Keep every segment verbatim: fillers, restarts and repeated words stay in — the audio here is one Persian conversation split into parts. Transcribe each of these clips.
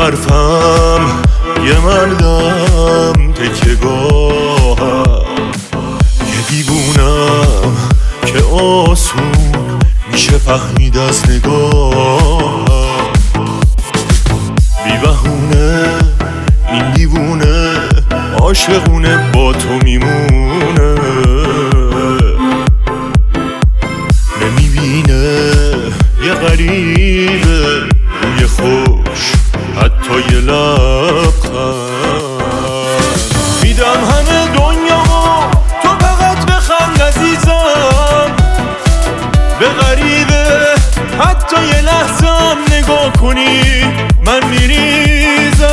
حرفم یه مردم تکیه‌گاهم، یه دیوونم که آسون میشه فهمید از نگاهم. بی بهونه این دیوونه عاشقونه با تو میمونه، نمیبینه یه غریبه روی خوش حتی یه لبخند. میدم همه دنیامو تو فقط بخند عزیزم، به غریبه حتی یه لحظم نگاه کنی من میریزم.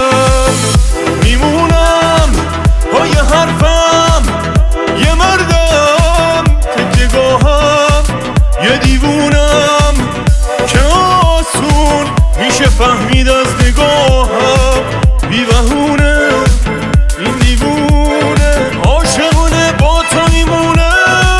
میمونم پای حرفم یه مردم تکیه‌گاهم، یه دیوونم که آسون میشه فهمید از نگاهم. بی بهونه این دیوونه عاشقونه با تو میمونه،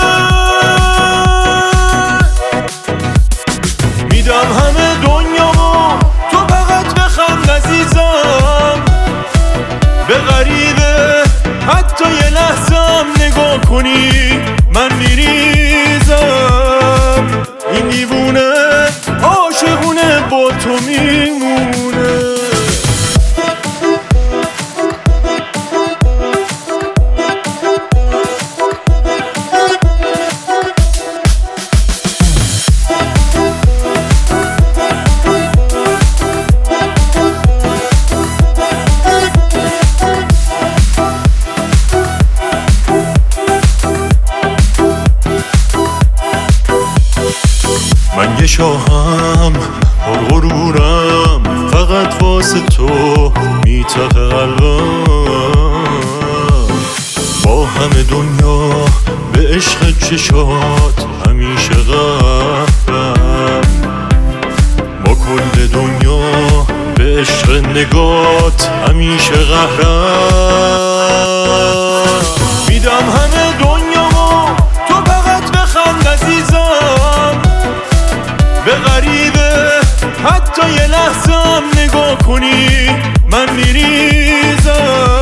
میدم همه دنیامو تو فقط بخند عزیزم، به غریبه حتی یه لحظم نگاه کنی من میریزم. این دیوونه عاشقونه با تو میمونه. من یه شاهم غرورم فقط واسه تو میتاقه قلبم، با همه دنیا به عشق چشات همیشه قهرم، با کل دنیا به عشق نگات همیشه قهرم. میدم همه دنیامو تو فقط بخند عزیزم، به غریبه حتی یه لحظم نگاه کنی من میریزم.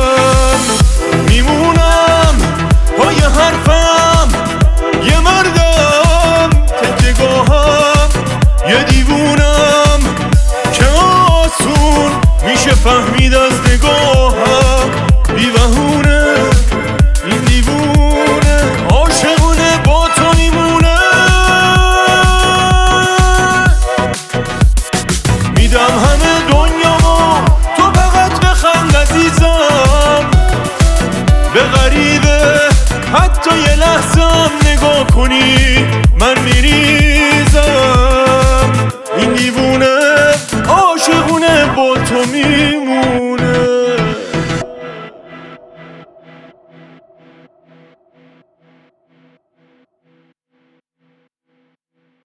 میمونم پای حرفم یه مردم تکیه‌گاهم، یه دیوونم که آسون میشه فهمید از نگاهم. بی بهونه این دیوونه عاشقونه با تو میمونه، میدم همه دنیامو تو فقط بخند عزیزم، به غریبه حتی یه لحظم نگاه کنی من میریزم. این دیوونه عاشقونه با تو میمونه.